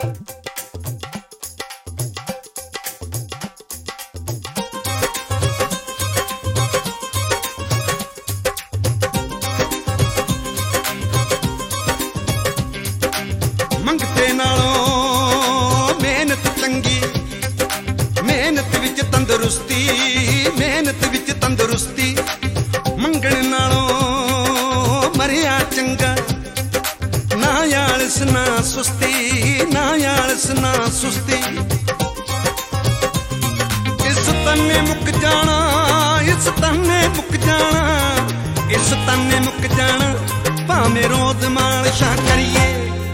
मंगते नालों मेहनत चंगी, मेहनत विच तंदुरुस्ती, मेहनत विच तंदुरुस्ती। मंगण नालों मरिया चंगा, ना आलस ना सुस्ती, ना आलस ना सुस्ती। इस तन्ने मुक जाना, इस तन्ने मुक जाना, इस तन्ने मुक जाना, भावें रोज मालिशां करिए।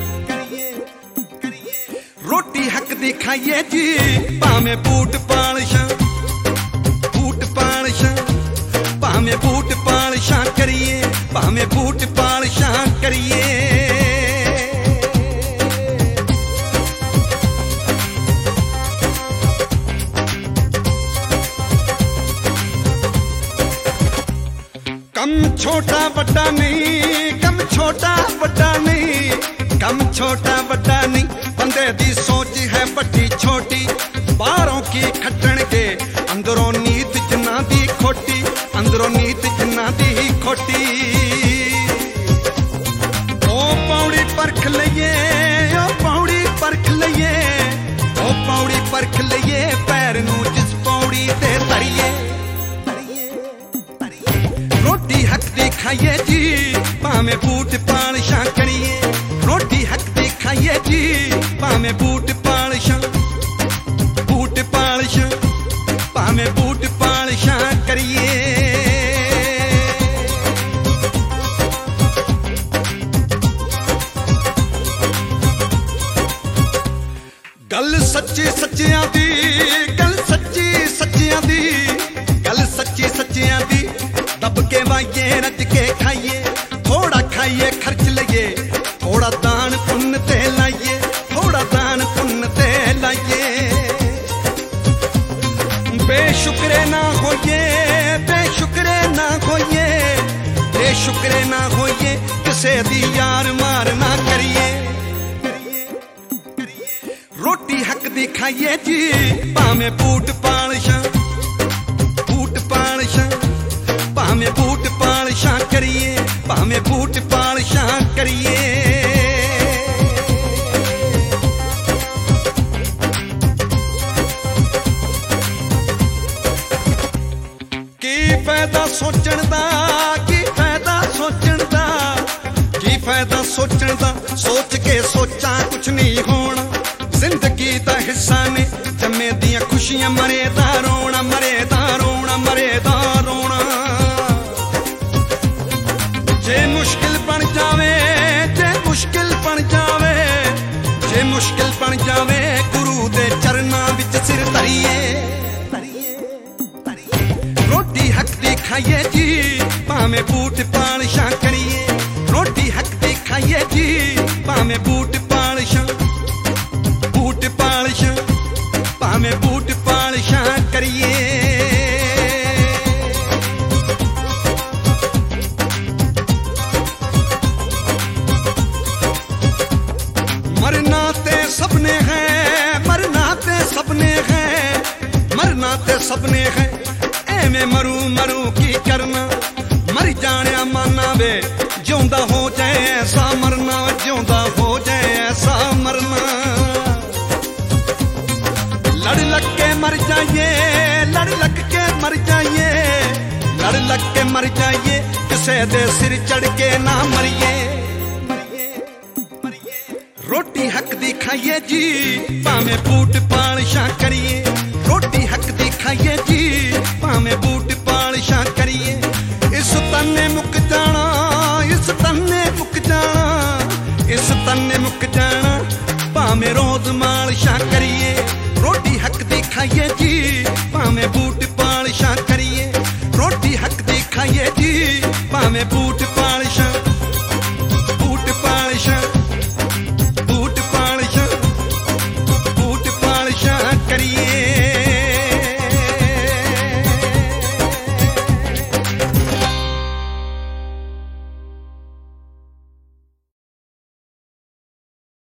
रोटी हक दी खाइए जी, भावें बूट पालिशां, बूट पालिशां, भावें बूट पालिशां करिए, भावें बूट पालिशां करिए। कम छोटा बड़ा नहीं, कम छोटा बड़ा नहीं, कम छोटा बड़ा नहीं, बंदे दी सोच है बड़ी छोटी। बाहरों की खटण के अंदरों नीत जिन्ना दी खोटी, अंदरों नीत जिन्ना दी खोटी। ओ पौड़ी परख लइए, ओ पौड़ी परख लइए, ओ पौड़ी परख लइए, पैर नू जिस पौड़ी ते तरिए। रोटी हक दी खाइए जी, भावें बूट पालिशां करिए। रोटी हक दी खाइए जी, भावें बूट पालिशां, बूट पालिशां, भावें बूट पालिशां करिए। गल सच्ची सच्चियां दी, गल सच्ची सच्चियां दी, गल सच्ची सच्चियां दी। दब के वाइये रज के खाइए, थोड़ा खाइए खर्च लइए, थोड़ा दान पुण्य ते लाइए, थोड़ा दान पुण्य ते लाइए। बेशुक्रे ना होइए, बेशुक्रे ना होइए, बेशुक्रे ना होइए, किसे दी यार मार ना करिए। रोटी हक दी खाइए जी, भावें बूट पालिशां, बूट पालिशां, भावें बूट पालिशां करिए, भावें बूट पालिशां करिए। की फायदा सोचण दा, की फायदा सोचण दा, की फायदा सोचण दा, सोच के सोचा कुछ नहीं होना। जिंदगी दा हिस्सा ने जम्मे दियां खुशियां, मरे दा रोना, मरे दा रोना, मरे दा रोना। जे मुश्किल बन जावे, जे मुश्किल बन जावे, जे मुश्किल बन जावे, गुरु दे चरना विच सिर धरिए। रोटी हक दी खाइए जी, भावें बूट पालिशां करिए। रोटी हक दी खाइए जी, भावें बूट पालिशां, बूट पालिशां, भावें बूट पालिशां करिए। मरना ते सबने है, मरना ते सबने है, मरना ते सबने है। एवें मरू मरू की करना, मर जाने माना वे, जिਉਂਦਾ हो जाए ऐसा मरना, जिਉਂਦਾ हो जाए ऐसा मरना। लड़ लग के मर जाइए, लड़ लग के मर जाइए, लड़ लग के मर जाइए, किसे दे सिर चढ़ के ना मरिए। रोटी हक दी खाइए जी, भावें बूट पालिशां करिए। रोटी हक दी खाइए जी, भावें बूट पालिशां करिए। इस तन्ने मुक जाना, इस तन्ने मुक जाना, इस तन्ने मुक जाना, भावें रोज मां